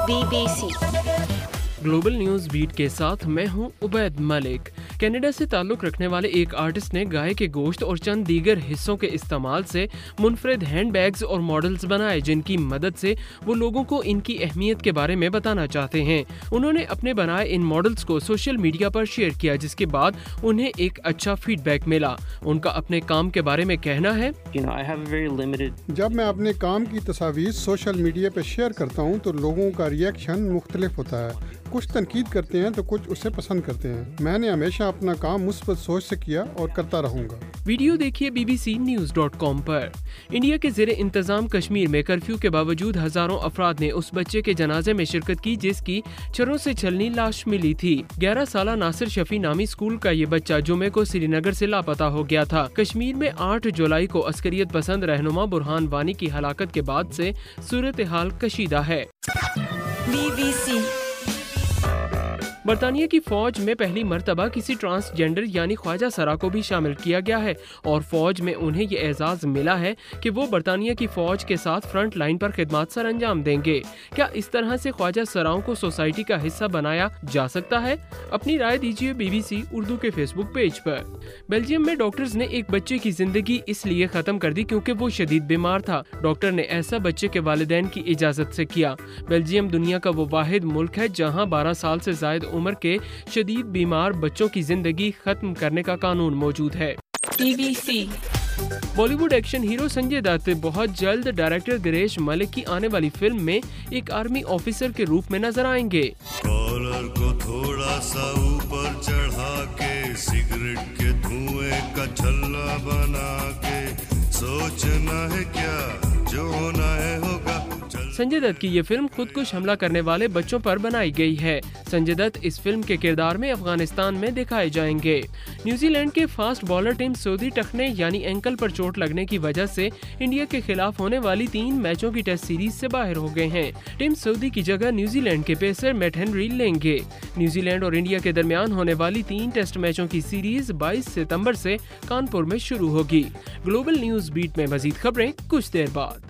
BBC global news beat के साथ मैं हूं उबैद मलिक। कनाडा से ताल्लुक रखने वाले एक आर्टिस्ट ने गाय के गोश्त और चंद दीगर हिस्सों के इस्तेमाल से मुनफरिद हैंडबैग्स और मॉडल्स बनाए, जिनकी मदद से वो लोगों को इनकी अहमियत के बारे में बताना चाहते हैं। उन्होंने अपने बनाए इन मॉडल्स को सोशल मीडिया पर शेयर किया, जिसके बाद उन्हें एक अच्छा फीडबैक मिला। उनका अपने काम के बारे में कहना है, जब मैं अपने काम की तस्वीर सोशल मीडिया पर शेयर करता हूँ तो लोगों का रिएक्शन मुख्तलिफ होता है। कुछ तनकीद करते हैं तो कुछ उसे पसंद करते हैं। मैंने हमेशा अपना काम मुस्बत सोच से किया और करता रहूंगा। वीडियो देखिए bbcnews.com पर। इंडिया के ज़ेरे इंतजाम कश्मीर में कर्फ्यू के बावजूद हजारों अफराद ने उस बच्चे के जनाजे में शिरकत की जिसकी छरों से छलनी लाश मिली थी। 11 साला नासिर शफी नामी स्कूल का ये बच्चा जुमे को श्रीनगर से लापता हो गया था। कश्मीर में 8 जुलाई को अस्करियत पसंद रहनुमा बुरहान वानी की हलाकत के बाद से सूरत हाल कशीदा है। BBC बरतानिया की फौज में पहली मर्तबा किसी ट्रांसजेंडर यानी ख्वाजा सरा को भी शामिल किया गया है और फौज में उन्हें ये एजाज मिला है कि वो बरतानिया की फौज के साथ फ्रंट लाइन पर खिदमत सर अंजाम देंगे। क्या इस तरह से ख्वाजा सराओं को सोसाइटी का हिस्सा बनाया जा सकता है? अपनी राय दीजिए BBC उर्दू के फेसबुक पेज पर। बेल्जियम में डॉक्टर्स ने एक बच्चे की जिंदगी इसलिए खत्म कर दी क्योंकि वो शदीद बीमार था। डॉक्टर ने ऐसा बच्चे के वालिदैन की इजाजत से किया। बेल्जियम दुनिया का वो वाहिद मुल्क है जहाँ 12 साल से ज्यादा उम्र के शदीद बीमार बच्चों की जिंदगी खत्म करने का कानून मौजूद है। BBC Bollywood action hero Sanjay Dutt बहुत जल्द डायरेक्टर दिनेश मलिक की आने वाली फिल्म में एक आर्मी ऑफिसर के रूप में नजर आएंगे। कॉलर को थोड़ा सा ऊपर चढ़ा के सिगरेट के धुएं का छल्ला बना के सोचना है क्या जो होना है होगा। संजय दत्त की ये फिल्म खुदकुश हमला करने वाले बच्चों पर बनाई गई है। संजय दत्त इस फिल्म के किरदार में अफगानिस्तान में दिखाए जाएंगे। न्यूजीलैंड के फास्ट बॉलर टिम सऊदी टखने यानी एंकल पर चोट लगने की वजह से इंडिया के खिलाफ होने वाली 3 मैचों की टेस्ट सीरीज से बाहर हो गए हैं। टिम सऊदी की जगह न्यूजीलैंड के पेसर मैट हेनरी लेंगे। न्यूजीलैंड और इंडिया के दरमियान होने वाली 3 टेस्ट मैचों की सीरीज 22 सितंबर से कानपुर में शुरू होगी। ग्लोबल न्यूज बीट में मजीद खबरें कुछ देर बाद।